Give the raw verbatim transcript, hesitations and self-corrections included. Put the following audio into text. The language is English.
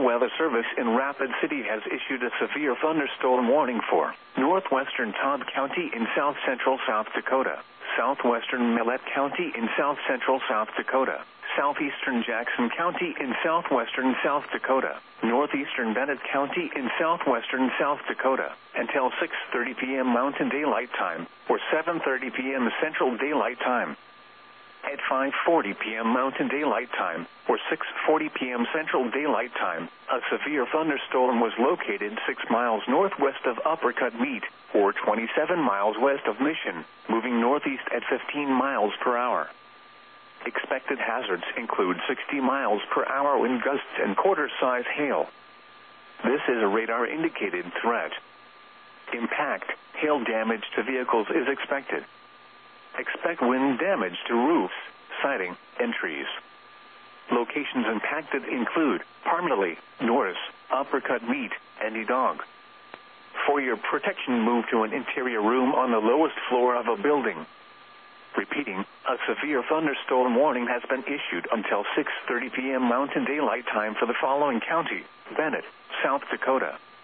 Weather Service in Rapid City has issued a severe thunderstorm warning for northwestern Todd County in south-central South Dakota, southwestern Millette County in south-central South Dakota, southeastern Jackson County in southwestern South Dakota, northeastern Bennett County in southwestern South Dakota, until six thirty p.m. Mountain Daylight Time, or seven thirty p.m. Central Daylight Time. At five forty p.m. Mountain Daylight Time, or six forty p.m. Central Daylight Time, a severe thunderstorm was located six miles northwest of Uppercut Meat, or twenty-seven miles west of Mission, moving northeast at fifteen miles per hour. Expected hazards include sixty miles per hour wind gusts and quarter-size hail. This is a radar-indicated threat. Impact, hail damage to vehicles is expected. Expect wind damage to roofs, siding, and trees. Locations impacted include Parmelee, Norris, Uppercut Meat, and Edog. For your protection, move to an interior room on the lowest floor of a building. Repeating, a severe thunderstorm warning has been issued until six thirty p.m. Mountain Daylight Time for the following county: Bennett, South Dakota,